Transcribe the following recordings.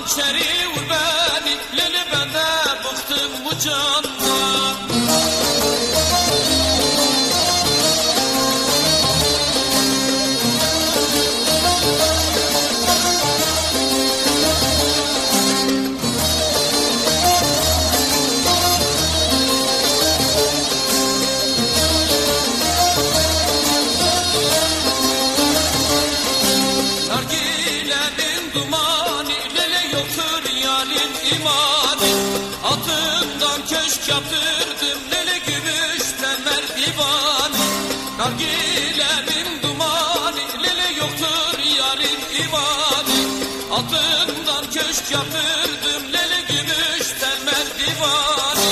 hançeri vur beni, lili ben de bıktım bu candan. Atından köşk yaptırdım lele gümüşten merdivani. Nargilerin dumanı lele yoktur yarın imani. Atından köşk yaptırdım lele gümüşten merdivani.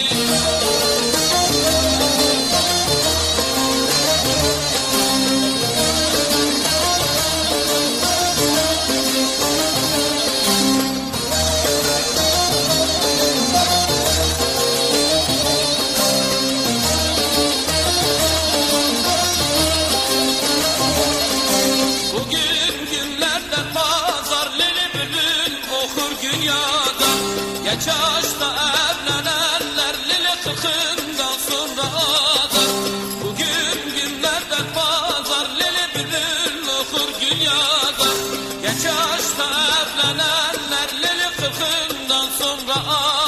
Geç yaşta evlenenler lile kırkından sonra ağlar. Bugün günlerden pazar lili bülbül okur dünyada. Geç yaşta evlenenler lili kırkından sonra ağlar.